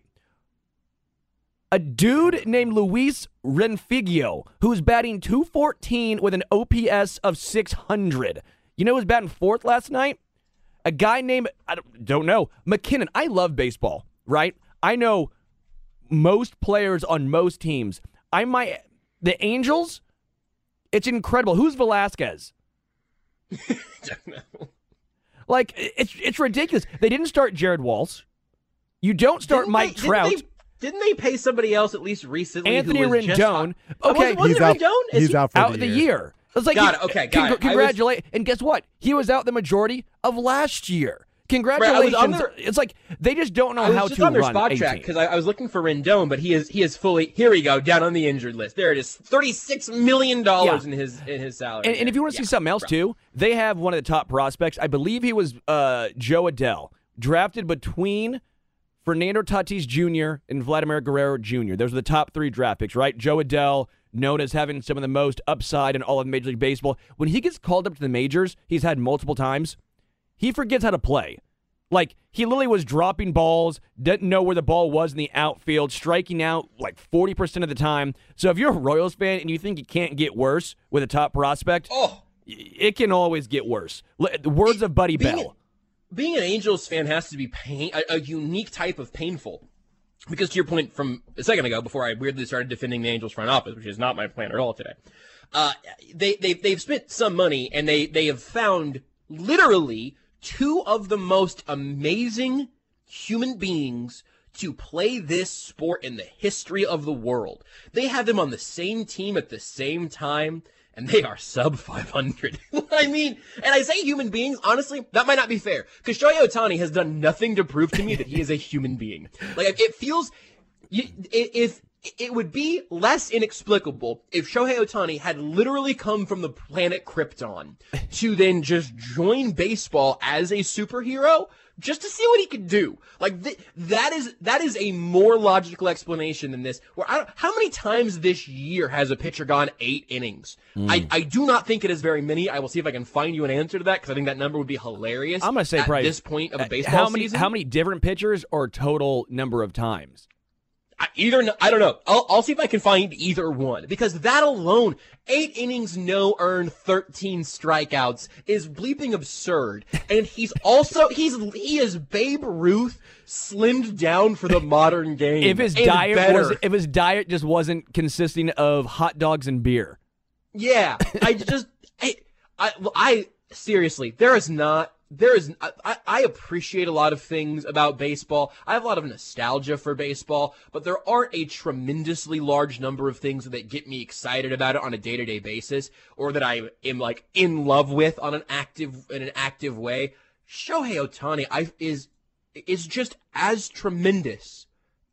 A dude named Luis Renfigio, who's batting two fourteen with an O P S of six hundred. You know who was batting fourth last night? A guy named, I don't, don't know, McKinnon. I love baseball, right? I know most players on most teams. I might, the Angels, it's incredible. Who's Velasquez? Don't know. Like, it's it's ridiculous. They didn't start Jared Walsh. You don't start Didn't Mike they- Trout. Didn't they, didn't they pay somebody else at least recently? Anthony who was just Rendon. hot- Okay, was, was he's it out. Rendon? Is He's he- out for out the the year. year. It's like Got he- it. Okay, got con- it. I was- Congratulate. And guess what? He was out the majority of last year. was Congratulations. on their- It's like they just don't know I was how just to on their run spot a track team. because I, I was looking for Rendon, but he is he is fully here. We go down on the injured list. There it is, thirty-six million dollars Yeah. in his in his salary. And, and if you want to Yeah. see something else too, they have one of the top prospects. I believe he was uh, Joe Adell, drafted between Fernando Tatis Junior and Vladimir Guerrero Junior Those are the top three draft picks, right? Joe Adell, known as having some of the most upside in all of Major League Baseball. When he gets called up to the majors, he's had multiple times, he forgets how to play. Like, he literally was dropping balls, didn't know where the ball was in the outfield, striking out like forty percent of the time. So if you're a Royals fan and you think it can't get worse with a top prospect, Oh, it can always get worse. L- The words of Buddy being, Bell. being an Angels fan has to be pain, a, a unique type of painful. Because to your point from a second ago, before I weirdly started defending the Angels front office, which is not my plan at all today, uh, they they they've spent some money and they they have found literally two of the most amazing human beings to play this sport in the history of the world. They have them on the same team at the same time, and they are sub five hundred. I mean, and I say human beings, honestly, that might not be fair, because Shohei Ohtani has done nothing to prove to me that he is a human being. Like, it feels, you- if, it would be less inexplicable if Shohei Ohtani had literally come from the planet Krypton to then just join baseball as a superhero just to see what he could do. Like th- that is that is a more logical explanation than this. Where I don't, how many times this year has a pitcher gone eight innings? Mm. I, I do not think it is very many. I will see if I can find you an answer to that because I think that number would be hilarious. I'm gonna say at probably this point of a uh, baseball how many season. how many different pitchers or total number of times? I- Either, I don't know. I'll, I'll see if I can find either one. Because that alone, eight innings, no earned, thirteen strikeouts is bleeping absurd. And he's also, he's, he is Babe Ruth slimmed down for the modern game. If his and diet better. was if his diet just wasn't consisting of hot dogs and beer. Yeah, I just, I, I, well, I, seriously, there is not, there is, I, I appreciate a lot of things about baseball. I have a lot of nostalgia for baseball, but there aren't a tremendously large number of things that get me excited about it on a day-to-day basis, or that I am like in love with on an active, in an active way. Shohei Ohtani, I, is, is just as tremendous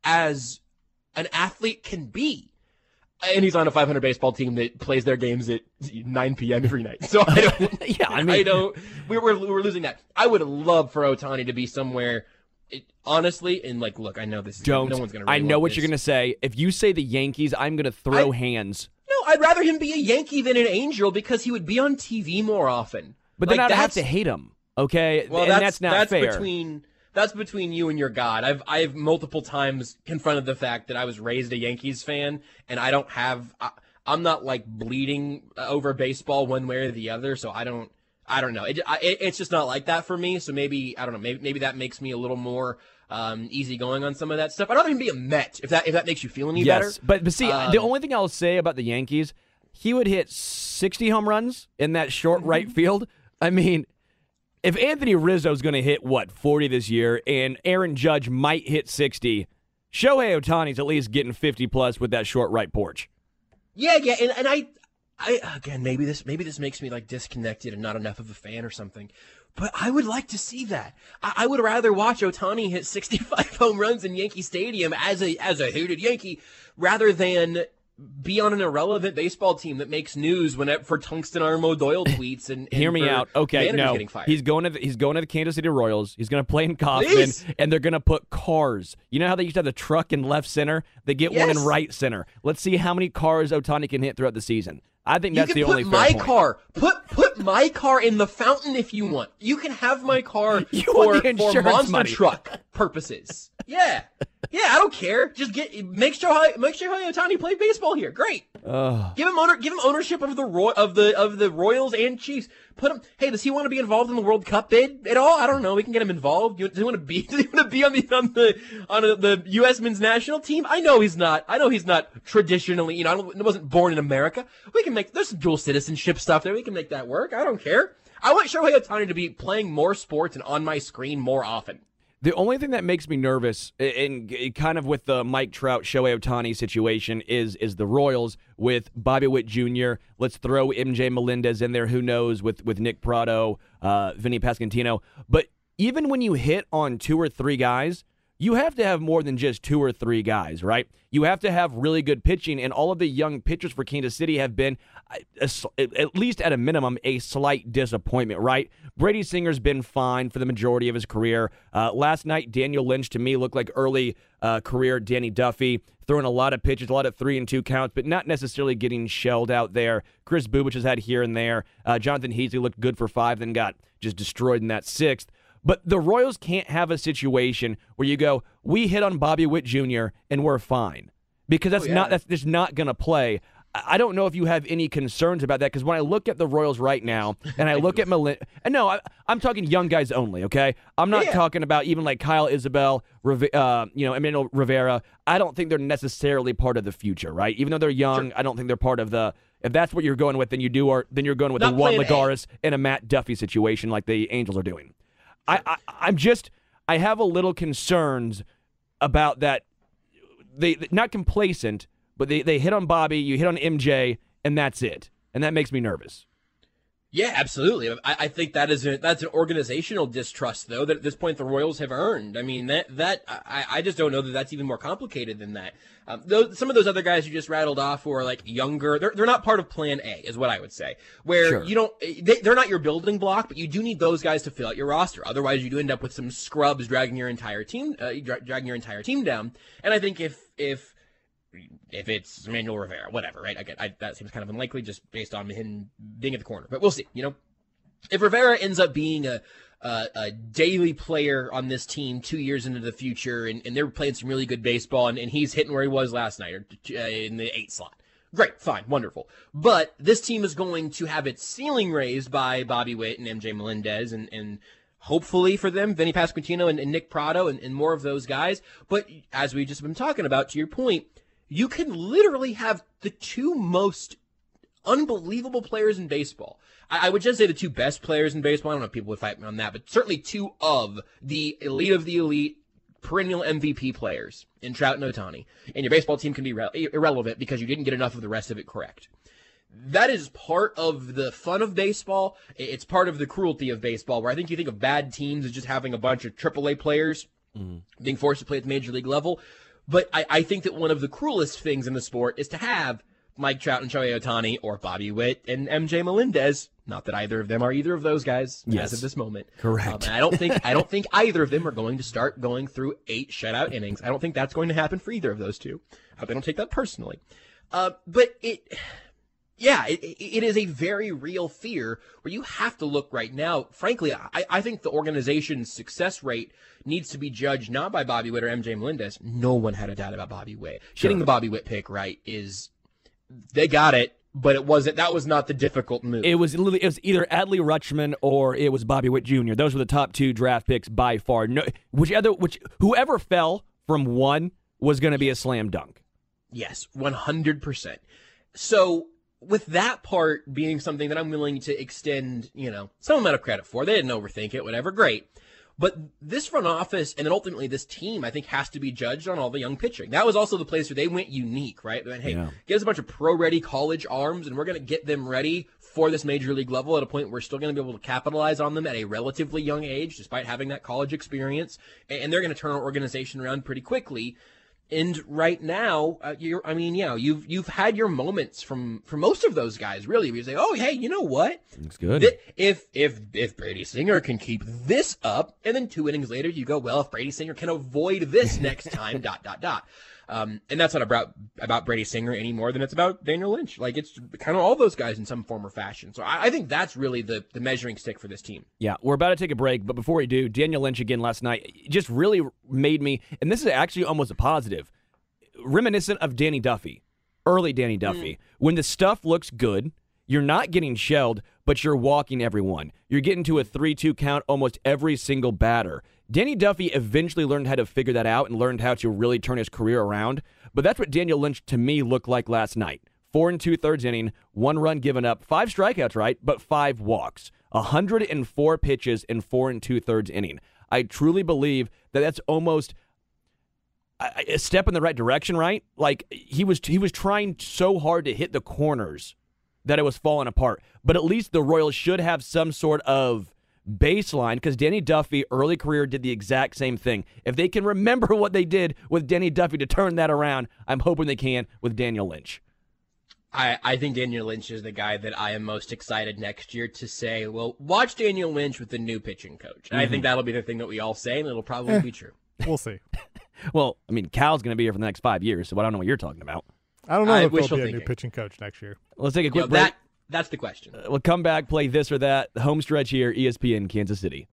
as an athlete can be. And he's on a five hundred baseball team that plays their games at nine p.m. every night. So I don't, yeah, I mean, I don't, we we're, we're losing that. I would love for Ohtani to be somewhere, it, honestly, and like, look, I know this is, don't. no one's going to really I know what this. you're going to say. If you say the Yankees, I'm going to throw I, hands. No, I'd rather him be a Yankee than an Angel because he would be on T V more often. But like, then I'd that's, have to hate him, okay? Well, and that's, that's not that's fair. Between, that's between you and your God. I've I've multiple times confronted the fact that I was raised a Yankees fan, and I don't have I, I'm not like bleeding over baseball one way or the other, so I don't I don't know. It, I, it, it's just not like that for me. So maybe I don't know. Maybe maybe that makes me a little more um, easygoing on some of that stuff. I'd rather even be a Met if that if that makes you feel any yes, better. but but see, um, the only thing I'll say about the Yankees, he would hit sixty home runs in that short mm-hmm. right field. I mean, if Anthony Rizzo's going to hit, what, forty this year, and Aaron Judge might hit sixty, Shohei Ohtani's at least getting fifty plus with that short right porch. Yeah, yeah, and, and I, I again, maybe this maybe this makes me like disconnected and not enough of a fan or something, but I would like to see that. I, I would rather watch Ohtani hit sixty-five home runs in Yankee Stadium as a as a hated Yankee rather than be on an irrelevant baseball team that makes news when it, for Tungsten Armo Doyle tweets and, and hear me out. Okay, no, he's going to the, he's going to the Kansas City Royals. He's going to play in Kauffman, Please. and they're going to put cars. You know how they used to have the truck in left center? They get yes. one in right center. Let's see how many cars Ohtani can hit throughout the season. I think that's you can the put only fair my point. car. Put put my car in the fountain if you want. You can have my car You for, want the for insurance monster money. truck purposes. Yeah, yeah, I don't care. Just get make sure make sure Ohtani play baseball here. Great. Ugh. Give him owner, give him ownership of the Roy, of the of the Royals and Chiefs. Put him. Hey, does he want to be involved in the World Cup bid at all? I don't know. We can get him involved. Does he want to be? Does he want to be on the on the on a, the U S men's national team? I know he's not. I know he's not traditionally. You know, I don't, wasn't born in America. We can make there's some dual citizenship stuff there. We can make that work. I don't care. I want Shohei Ohtani to be playing more sports and on my screen more often. The only thing that makes me nervous, and kind of with the Mike Trout, Shohei Ohtani situation, is is the Royals with Bobby Witt Junior Let's throw M J Melendez in there. Who knows with with Nick Pratto, uh, Vinny Pasquantino. But even when you hit on two or three guys, you have to have more than just two or three guys, right? You have to have really good pitching, and all of the young pitchers for Kansas City have been, a, a, at least at a minimum, a slight disappointment, right? Brady Singer's been fine for the majority of his career. Uh, last night, Daniel Lynch, to me, looked like early uh, career Danny Duffy, throwing a lot of pitches, a lot of three and two counts, but not necessarily getting shelled out there. Chris Bubich has had here and there. Uh, Jonathan Heasley looked good for five, then got just destroyed in that sixth. But the Royals can't have a situation where you go, we hit on Bobby Witt Junior and we're fine, because that's oh, yeah. not that's just not going to play. I don't know if you have any concerns about that, because when I look at the Royals right now and I look at Melendez, and no, I, I'm talking young guys only. Okay, I'm not yeah. talking about even like Kyle Isabel, uh, you know, Emmanuel Rivera. I don't think they're necessarily part of the future, right? Even though they're young, Sure. I don't think they're part of the. If that's what you're going with, then you do, or then you're going with Not a Juan plan A. Lagares and a Matt Duffy situation like the Angels are doing. I, I, I'm just, I have a little concerns about that. They not complacent, but they, they hit on Bobby, you hit on M J, and that's it. And that makes me nervous. Yeah, absolutely. I, I think that is a, that's an organizational distrust, though, that at this point the Royals have earned. I mean, that that I, I just don't know that that's even more complicated than that. Um, those, some of those other guys you just rattled off who are like younger, they're they're not part of Plan A, is what I would say. Where Sure. you don't, they, they're not your building block, but you do need those guys to fill out your roster. Otherwise, you do end up with some scrubs dragging your entire team, uh, dra- dragging your entire team down. And I think if if If it's Emmanuel Rivera, whatever, right? I get I, that seems kind of unlikely just based on him being at the corner, but we'll see. You know, if Rivera ends up being a a, a daily player on this team two years into the future, and, and they're playing some really good baseball, and, and he's hitting where he was last night, or uh, in the eight slot, great, fine, wonderful. But this team is going to have its ceiling raised by Bobby Witt and M J Melendez, and and. Hopefully for them, Vinny Pasquantino and, and Nick Pratto and, and more of those guys. But as we've just been talking about, to your point, you can literally have the two most unbelievable players in baseball. I, I would just say the two best players in baseball. I don't know if people would fight me on that, but certainly two of the elite of the elite, perennial M V P players in Trout and Ohtani. And your baseball team can be re- irrelevant because you didn't get enough of the rest of it correct. that is part of the fun of baseball. It's part of the cruelty of baseball, where I think you think of bad teams as just having a bunch of triple A players mm. being forced to play at the major league level. But I, I think that one of the cruelest things in the sport is to have Mike Trout and Shohei Ohtani or Bobby Witt and M J Melendez. Not that either of them are either of those guys yes. as of this moment. Correct. Um, I don't think I don't think either of them are going to start going through eight shutout innings. I don't think that's going to happen for either of those two. I hope they don't take that personally. Uh, but it, yeah, it, it is a very real fear where you have to look right now. Frankly, I, I think the organization's success rate needs to be judged not by Bobby Witt or M J Melendez. No one had a doubt about Bobby Witt. Sure. Getting the Bobby Witt pick right is, they got it. But it wasn't. That was not the difficult move. It was literally. It was either Adley Rutschman or it was Bobby Witt Junior Those were the top two draft picks by far. No, whichever, which whoever fell from one was going to be a slam dunk. Yes, one hundred percent. So with that part being something that I'm willing to extend, you know, some amount of credit for, they didn't overthink it. Whatever, great. But this front office and then ultimately this team, I think, has to be judged on all the young pitching. That was also the place where they went unique, right? They went, hey, yeah. get us a bunch of pro-ready college arms, and we're going to get them ready for this major league level at a point where we're still going to be able to capitalize on them at a relatively young age, despite having that college experience. And they're going to turn our organization around pretty quickly. And right now, uh, you're, I mean, yeah, you've you've had your moments from for most of those guys, really, where you say, oh, hey, you know what? Looks good. Th- if if if Brady Singer can keep this up, and then two innings later, you go, well, if Brady Singer can avoid this next time, dot dot dot. Um, and that's not about about Brady Singer any more than it's about Daniel Lynch. Like, it's kind of all those guys in some form or fashion. So I, I think that's really the the measuring stick for this team. Yeah, we're about to take a break, but before we do, Daniel Lynch again last night just really made me, and this is actually almost a positive, reminiscent of Danny Duffy, early Danny Duffy. Mm. When the stuff looks good, you're not getting shelled, but you're walking everyone. You're getting to a three two count almost every single batter. Danny Duffy eventually learned how to figure that out and learned how to really turn his career around. But that's what Daniel Lynch, to me, looked like last night. Four and two-thirds inning, one run given up, five strikeouts, right, but five walks. one hundred four pitches in four and two-thirds inning. I truly believe that that's almost a step in the right direction, right? Like, he was he was trying so hard to hit the corners that it was falling apart. But at least the Royals should have some sort of baseline, because Danny Duffy, early career, did the exact same thing. If they can remember what they did with Danny Duffy to turn that around, I'm hoping they can with Daniel Lynch. I, I think Daniel Lynch is the guy that I am most excited next year to say, well, watch Daniel Lynch with the new pitching coach. And mm-hmm. I think that'll be the thing that we all say, and it'll probably eh, be true. We'll see. Well, I mean, Cal's going to be here for the next five years, so I don't know what you're talking about. I don't know I if there'll be a thinking. new pitching coach next year. Let's take a quick Yo, break. That, that's the question. Uh, we'll come back, play this or that. The home stretch here, E S P N Kansas City.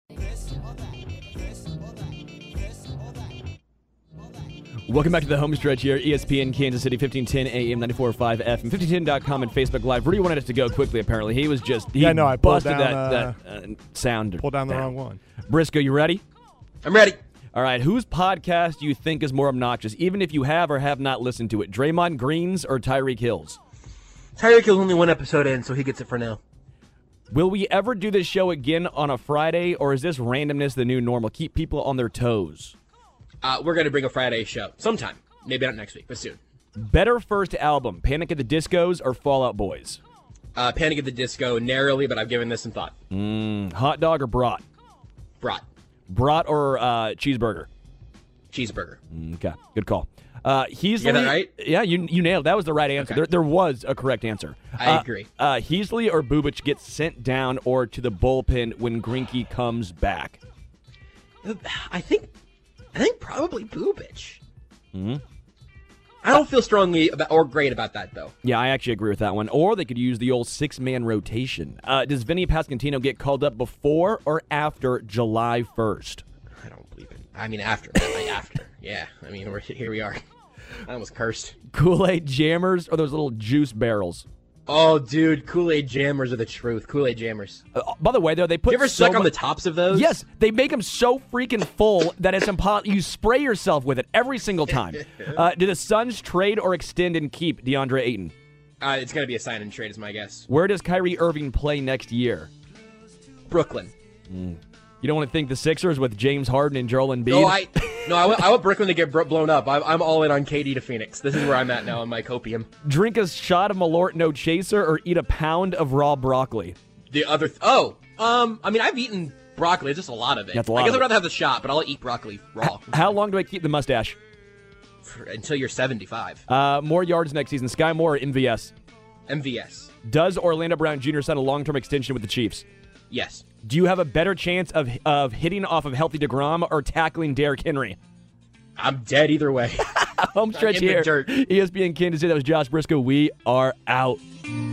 Welcome back to the home stretch here, E S P N Kansas City, fifteen ten A M, ninety-four point five F M, fifteen ten dot com and Facebook Live. Rudy wanted us to go quickly, apparently. He was just, he yeah, no, I busted down, that, uh, that uh, sound. Pulled down the down. wrong one. Briscoe, you ready? I'm ready. All right, whose podcast do you think is more obnoxious, even if you have or have not listened to it? Draymond Green's or Tyreek Hill's? Tyreek Hill's only one episode in, so he gets it for now. Will we ever do this show again on a Friday, or is this randomness the new normal? Keep people on their toes. Uh, we're going to bring a Friday show sometime. Maybe not next week, but soon. Better first album, Panic at the Discos or Fall Out Boys? Uh, Panic at the Disco, narrowly, but I've given this some thought. Mm, hot dog or brat? Brat. Brat or uh, cheeseburger? Cheeseburger. Okay, good call. Uh, Heasley, you get that right? Yeah, you you nailed it. That was the right answer. Okay. There, there was a correct answer. I uh, agree. Uh, Heasley or Bubic gets sent down or to the bullpen when Greinke comes back? I think, I think probably Bubic. Mm-hmm. I don't feel strongly about or great about that, though. Yeah, I actually agree with that one. Or they could use the old six-man rotation. Uh, does Vinny Pasquantino get called up before or after July first? I don't believe it. I mean, after. Like, after. Yeah, I mean, we're, here we are. I almost cursed. Kool-Aid Jammers or those little juice barrels? Oh, dude, Kool-Aid Jammers are the truth. Kool-Aid Jammers. Uh, by the way, though, they put. You ever so suck on mu- the tops of those? Yes, they make them so freaking full that it's impossible. You spray yourself with it every single time. uh, do the Suns trade or extend and keep DeAndre Ayton? Uh, it's going to be a sign and trade, is my guess. Where does Kyrie Irving play next year? Brooklyn. Mm. You don't want to think the Sixers with James Harden and Joel Embiid? No, I, No, I want, I want Brooklyn to get bro- blown up. I'm, I'm all in on K D to Phoenix. This is where I'm at now in my copium. Drink a shot of Malort No Chaser or eat a pound of raw broccoli? The other, th- oh, um, I mean, I've eaten broccoli, just a lot of it. That's a lot I guess of I'd it. rather have the shot, but I'll eat broccoli raw How long do I keep the mustache? For- until you're seventy-five. Uh, more yards next season, Sky Moore or M V S? M V S, Does Orlando Brown Junior sign a long-term extension with the Chiefs? yes. Do you have a better chance of of hitting off of healthy DeGrom or tackling Derrick Henry? I'm dead either way. Home stretch in the here. dirt. E S P N Kansas City. That was Josh Briscoe. We are out.